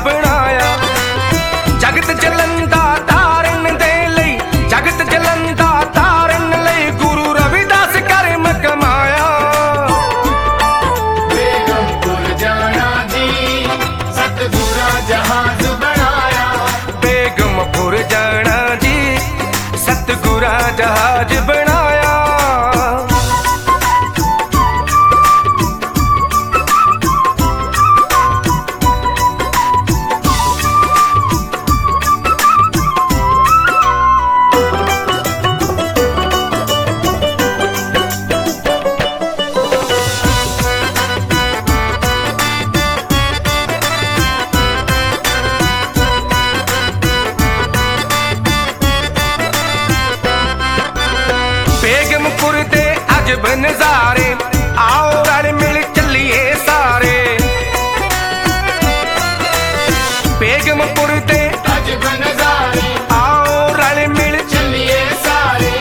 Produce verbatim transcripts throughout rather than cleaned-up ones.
बनाया। जगत जलंदा तारन दे लई, जगत जलंदा तारन लई गुरु रविदास कर्म कमाया। बेगमपुर जाना जी सतगुरा जहाज बनाया। बेगमपुर जाना जी सतगुरा जहाज बनाया। बेगमपुर दे अजब नजारे आओ रल मिल चलिए सारे। बेगमपुर दे अजब नजारे आओ रल मिल चलिए सारे।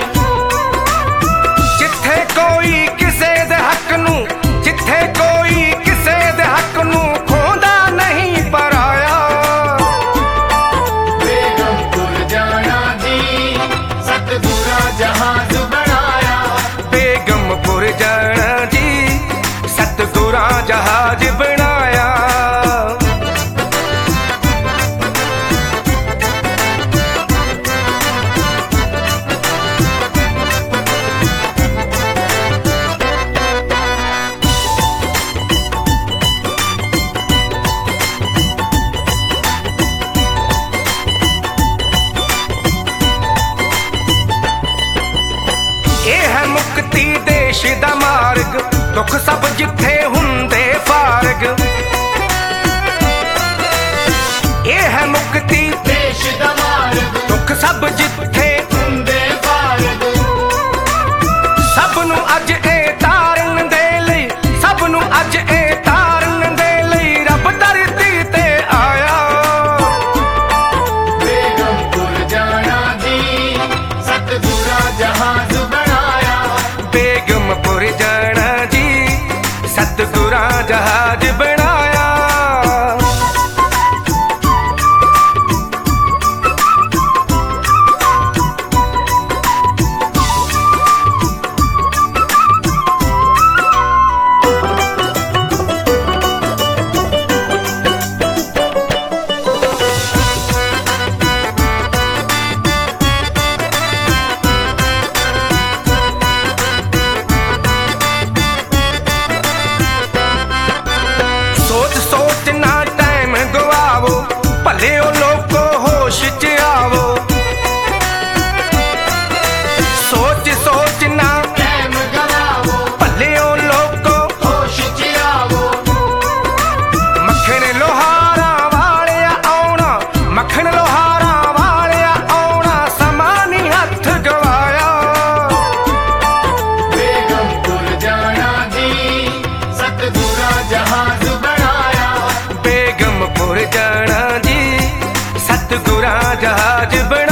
जिथे कोई किसे दे हक नू, जिथे कोई किसे दे हक नू खोंदा नहीं पराया। बेगमपुर जाना जी सतगुरा जहाज बनाया। बेगमपुर जाना जी सतगुरा जहाज बनाया। ਇਹ ਹੈ ਮੁਕਤੀ ਦੇਸ਼ ਦਾ ਮਾਰਗ, ਦੁੱਖ ਸਭ ਜਿੱਥੇ ਹੁੰਦੇ ਫਾਰਗ। ਇਹ ਹੈ ਮੁਕਤੀ देश दा मार्ग ਦੁੱਖ ਸਭ ਜਿੱਥੇ हुंदे फारग। ਸਭ ਨੂੰ ਅੱਜ ਇਹ ਤਾਰਨ ਦੇ ਲਈ, ਸਭ ਨੂੰ ਅੱਜ ਇਹ ਤਾਰਨ ਦੇ ਲਈ ਰੱਬ ਧਰਤੀ ਤੇ ਆਇਆ। बेगमपुर जाना जी सतगुरा जहाज बनाया। बेगमपुर जाना जी सतगुरा जहाज बनाया। सोच सोच ना टाइम गवावो, भले ओ लोगो होश च आवो। सोच सोच ना टाइम गवावो भले ओ लोगो होश च आवो। मक्खन लोहारा वाले आउणा, मक्खन लोहारा वाले आउणा समा नी हथ गवाया। बेगमपुर जाना जी सतगुरा जहाज बनाया। बेगमपुर जाना जी सतगुरा जहाज बना।